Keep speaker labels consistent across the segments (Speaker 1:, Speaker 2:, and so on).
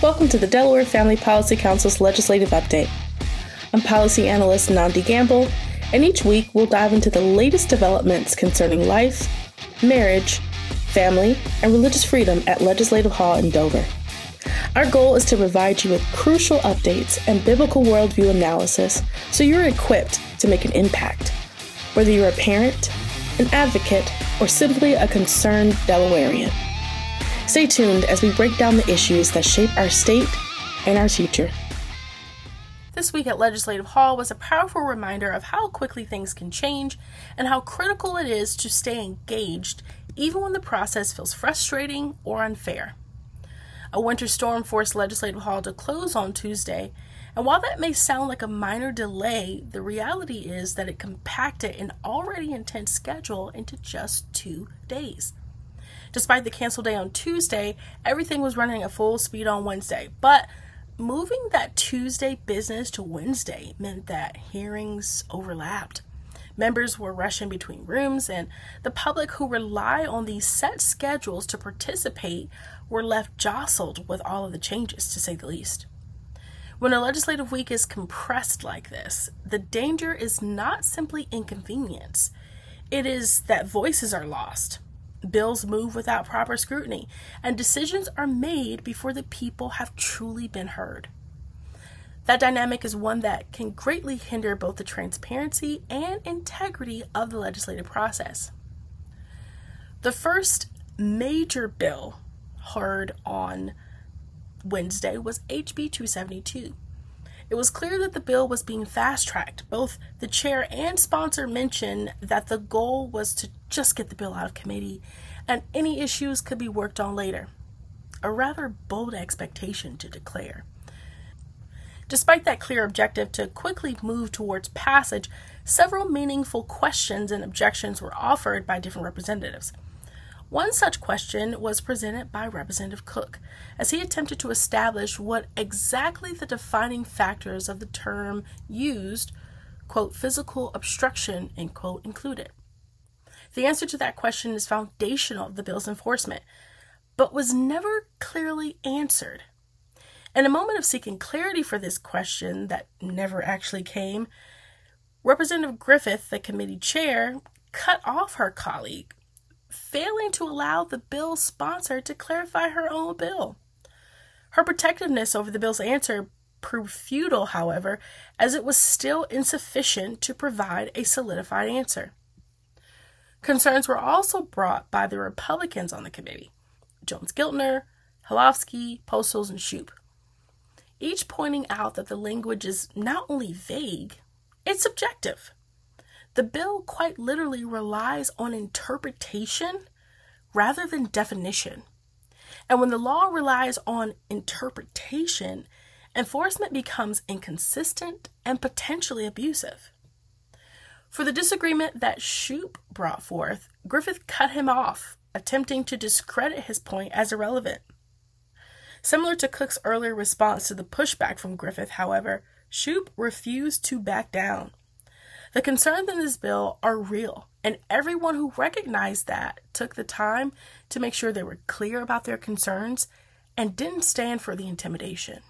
Speaker 1: Welcome to the Delaware Family Policy Council's Legislative Update. I'm policy analyst Nandi Gamble, and each week we'll dive into the latest developments concerning life, marriage, family, and religious freedom at Legislative Hall in Dover. Our goal is to provide you with crucial updates and biblical worldview analysis so you're equipped to make an impact, whether you're a parent, an advocate, or simply a concerned Delawarean. Stay tuned as we break down the issues that shape our state and our future. This week at Legislative Hall was a powerful reminder of how quickly things can change and how critical it is to stay engaged even when the process feels frustrating or unfair. A winter storm forced Legislative Hall to close on Tuesday, and while that may sound like a minor delay, the reality is that it compacted an already intense schedule into just 2 days. Despite the canceled day on Tuesday, everything was running at full speed on Wednesday. But moving that Tuesday business to Wednesday meant that hearings overlapped. Members were rushing between rooms, and the public who rely on these set schedules to participate were left jostled with all of the changes, to say the least. When a legislative week is compressed like this, the danger is not simply inconvenience. It is that voices are lost. Bills move without proper scrutiny, and decisions are made before the people have truly been heard. That dynamic is one that can greatly hinder both the transparency and integrity of the legislative process. The first major bill heard on Wednesday was HB 272. It was clear that the bill was being fast-tracked. Both the chair and sponsor mentioned that the goal was to just get the bill out of committee and any issues could be worked on later. A rather bold expectation to declare. Despite that clear objective to quickly move towards passage, several meaningful questions and objections were offered by different representatives. One such question was presented by Representative Cook, as he attempted to establish what exactly the defining factors of the term used, quote, physical obstruction, end quote, included. The answer to that question is foundational to the bill's enforcement, but was never clearly answered. In a moment of seeking clarity for this question that never actually came, Representative Griffith, the committee chair, cut off her colleague, failing to allow the bill's sponsor to clarify her own bill. Her protectiveness over the bill's answer proved futile, however, as it was still insufficient to provide a solidified answer. Concerns were also brought by the Republicans on the committee, Jones-Giltner, Halofsky, Postles, and Shoup, each pointing out that the language is not only vague, it's subjective. The bill quite literally relies on interpretation rather than definition. And when the law relies on interpretation, enforcement becomes inconsistent and potentially abusive. For the disagreement that Shoup brought forth, Griffith cut him off, attempting to discredit his point as irrelevant. Similar to Cook's earlier response to the pushback from Griffith, however, Shoup refused to back down. The concerns in this bill are real, and everyone who recognized that took the time to make sure they were clear about their concerns and didn't stand for the intimidation.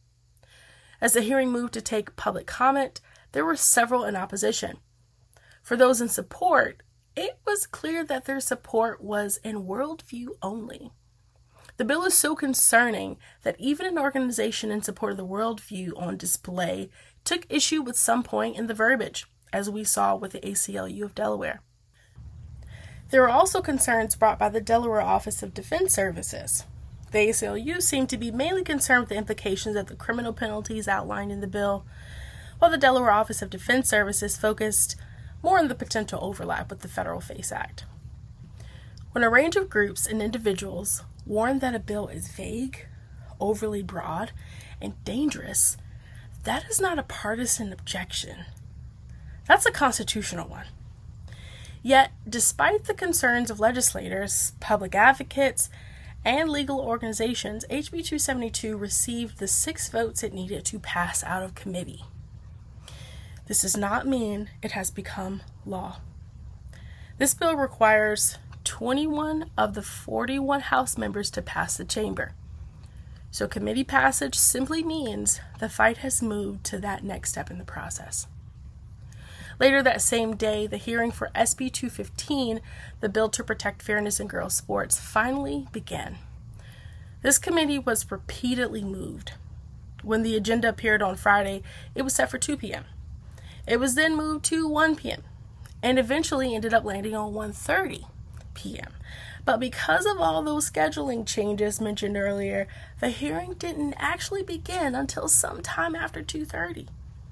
Speaker 1: As the hearing moved to take public comment, there were several in opposition. For those in support, it was clear that their support was in worldview only. The bill is so concerning that even an organization in support of the worldview on display took issue with some point in the verbiage, as we saw with the ACLU of Delaware. There were also concerns brought by the Delaware Office of Defense Services. The ACLU seemed to be mainly concerned with the implications of the criminal penalties outlined in the bill, while the Delaware Office of Defense Services focused more on the potential overlap with the Federal FACE Act. When a range of groups and individuals warn that a bill is vague, overly broad, and dangerous, that is not a partisan objection. That's a constitutional one. Yet, despite the concerns of legislators, public advocates, and legal organizations, HB 272 received the 6 votes it needed to pass out of committee. This does not mean it has become law. This bill requires 21 of the 41 House members to pass the chamber. So committee passage simply means the fight has moved to that next step in the process. Later that same day, the hearing for SB 215, the bill to protect fairness in girls' sports, finally began. This committee was repeatedly moved. When the agenda appeared on Friday, it was set for 2 p.m. It was then moved to 1 p.m. and eventually ended up landing on 1:30 p.m. But because of all those scheduling changes mentioned earlier, the hearing didn't actually begin until sometime after 2:30.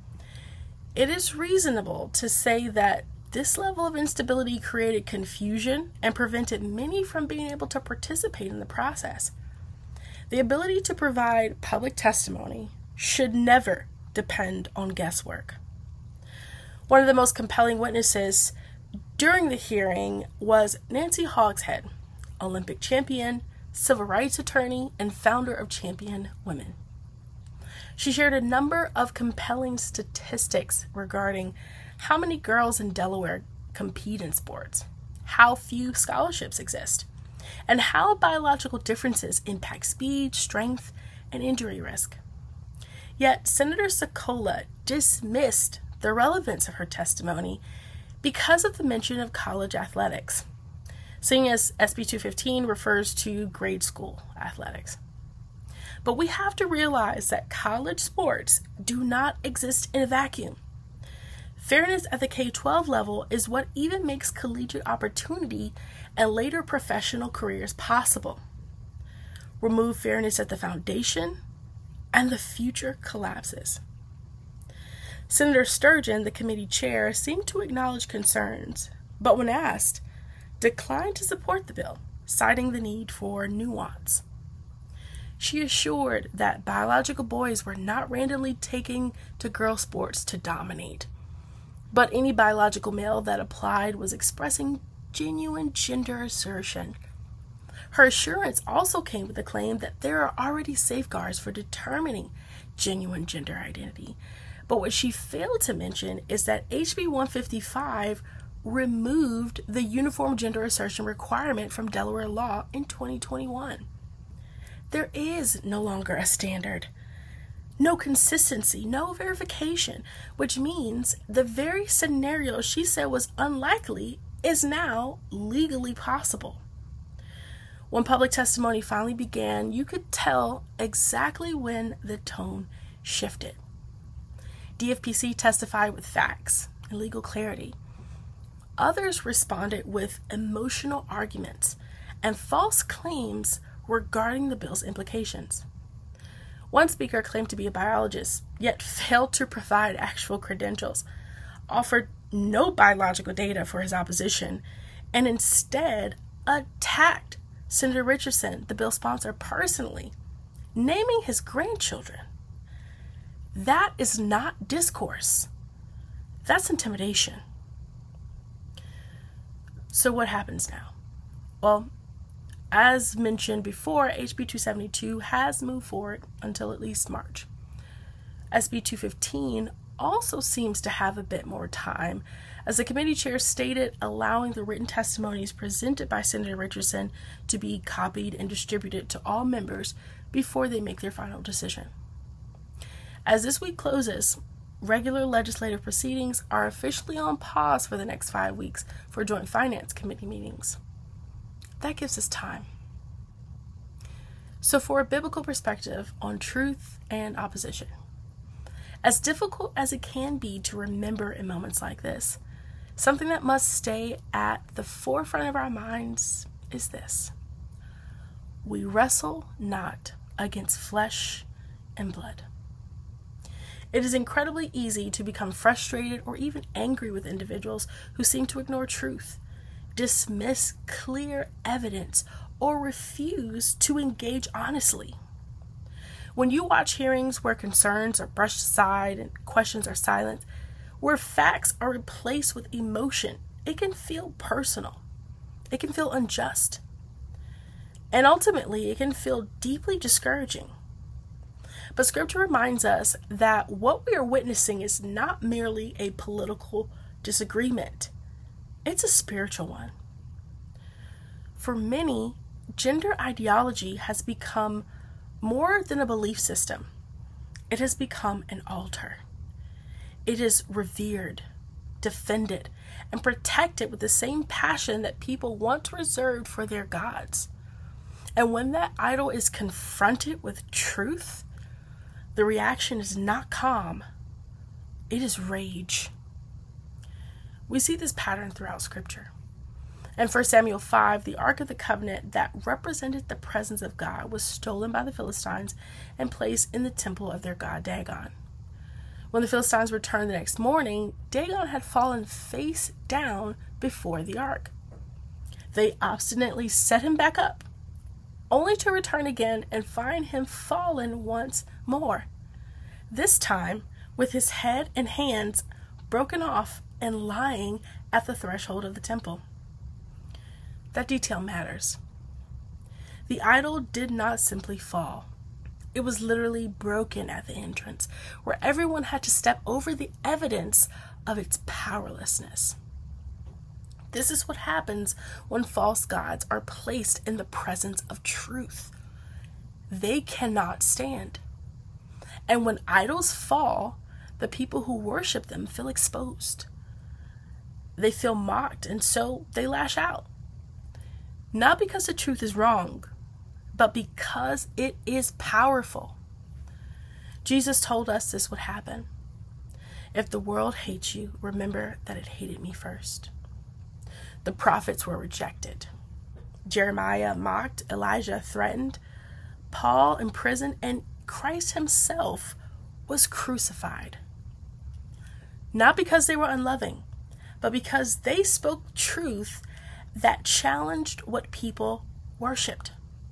Speaker 1: It is reasonable to say that this level of instability created confusion and prevented many from being able to participate in the process. The ability to provide public testimony should never depend on guesswork. One of the most compelling witnesses during the hearing was Nancy Hogshead, Olympic champion, civil rights attorney, and founder of Champion Women. She shared a number of compelling statistics regarding how many girls in Delaware compete in sports, how few scholarships exist, and how biological differences impact speed, strength, and injury risk. Yet Senator Sokola dismissed the relevance of her testimony because of the mention of college athletics, seeing as SB 215 refers to grade school athletics. But we have to realize that college sports do not exist in a vacuum. Fairness at the K-12 level is what even makes collegiate opportunity and later professional careers possible. Remove fairness at the foundation, and the future collapses. Senator Sturgeon, the committee chair, seemed to acknowledge concerns, but when asked, declined to support the bill, citing the need for nuance. She assured that biological boys were not randomly taking to girl sports to dominate, but any biological male that applied was expressing genuine gender assertion. Her assurance also came with the claim that there are already safeguards for determining genuine gender identity, but what she failed to mention is that HB 155 removed the uniform gender assertion requirement from Delaware law in 2021. There is no longer a standard, no consistency, no verification, which means the very scenario she said was unlikely is now legally possible. When public testimony finally began, you could tell exactly when the tone shifted. DFPC testified with facts and legal clarity. Others responded with emotional arguments and false claims regarding the bill's implications. One speaker claimed to be a biologist, yet failed to provide actual credentials, offered no biological data for his opposition, and instead attacked Senator Richardson, the bill sponsor, personally, naming his grandchildren. That is not discourse. That's intimidation. So what happens now? Well, as mentioned before, HB 272 has moved forward until at least March. SB 215 also seems to have a bit more time, as the committee chair stated, allowing the written testimonies presented by Senator Richardson to be copied and distributed to all members before they make their final decision. As this week closes, regular legislative proceedings are officially on pause for the next 5 weeks for Joint Finance Committee meetings. That gives us time. So for a biblical perspective on truth and opposition, as difficult as it can be to remember in moments like this, something that must stay at the forefront of our minds is this: we wrestle not against flesh and blood. It is incredibly easy to become frustrated or even angry with individuals who seem to ignore truth, dismiss clear evidence, or refuse to engage honestly. When you watch hearings where concerns are brushed aside and questions are silenced, where facts are replaced with emotion, it can feel personal. It can feel unjust. And ultimately, it can feel deeply discouraging. But Scripture reminds us that what we are witnessing is not merely a political disagreement. It's a spiritual one. For many, gender ideology has become More than a belief system, it has become an altar. It is revered, defended, and protected with the same passion that people once reserved for their gods. And when that idol is confronted with truth, the reaction is not calm, it is rage. We see this pattern throughout Scripture. In 1 Samuel 5, the Ark of the Covenant that represented the presence of God was stolen by the Philistines and placed in the temple of their god Dagon. When the Philistines returned the next morning, Dagon had fallen face down before the ark. They obstinately set him back up, only to return again and find him fallen once more. This time, with his head and hands broken off and lying at the threshold of the temple. That detail matters. The idol did not simply fall. It was literally broken at the entrance, where everyone had to step over the evidence of its powerlessness. This is what happens when false gods are placed in the presence of truth. They cannot stand. And when idols fall, the people who worship them feel exposed. They feel mocked, and so they lash out. Not because the truth is wrong, but because it is powerful. Jesus told us this would happen. If the world hates you, remember that it hated me first. The prophets were rejected. Jeremiah mocked, Elijah threatened, Paul imprisoned, and Christ himself was crucified. Not because they were unloving, but because they spoke truth that challenged what people worshipped.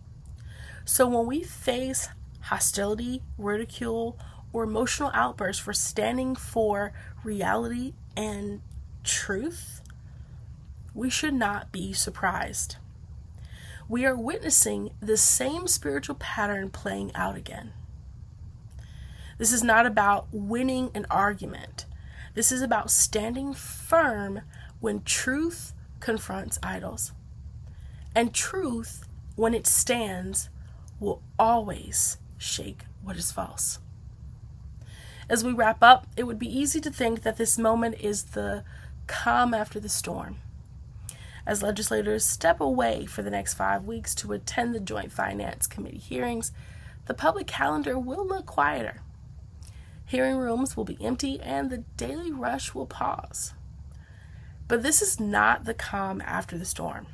Speaker 1: So when we face hostility, ridicule, or emotional outbursts for standing for reality and truth, we should not be surprised. We are witnessing the same spiritual pattern playing out again. This is not about winning an argument. This is about standing firm when truth confronts idols. And truth, when it stands, will always shake what is false. As we wrap up, it would be easy to think that this moment is the calm after the storm. As legislators step away for the next 5 weeks to attend the Joint Finance Committee hearings, the public calendar will look quieter. Hearing rooms will be empty and the daily rush will pause. But this is not the calm after the storm.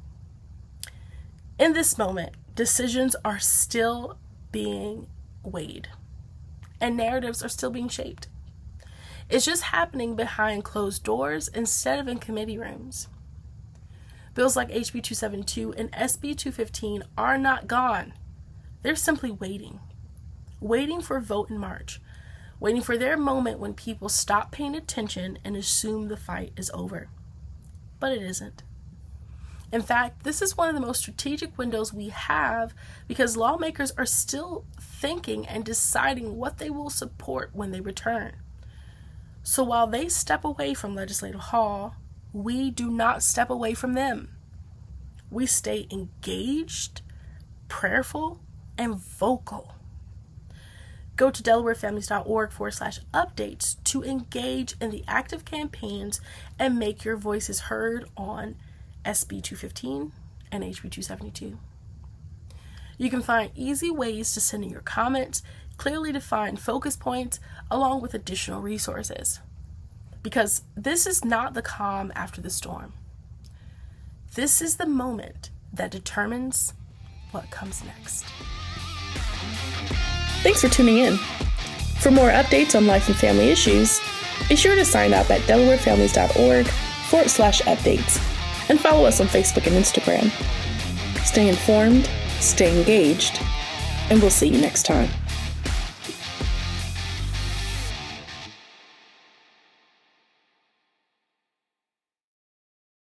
Speaker 1: In this moment, decisions are still being weighed and narratives are still being shaped. It's just happening behind closed doors instead of in committee rooms. Bills like HB 272 and SB 215 are not gone. They're simply waiting for a vote in March, waiting for their moment when people stop paying attention and assume the fight is over. But it isn't. In fact, this is one of the most strategic windows we have because lawmakers are still thinking and deciding what they will support when they return. So while they step away from Legislative Hall, we do not step away from them. We stay engaged, prayerful, and vocal. Go to DelawareFamilies.org/updates to engage in the active campaigns and make your voices heard on SB 215 and HB 272. You can find easy ways to send in your comments, clearly defined focus points, along with additional resources. Because this is not the calm after the storm. This is the moment that determines what comes next.
Speaker 2: Thanks for tuning in. For more updates on life and family issues, be sure to sign up at DelawareFamilies.org/updates and follow us on Facebook and Instagram. Stay informed, stay engaged, and we'll see you next time.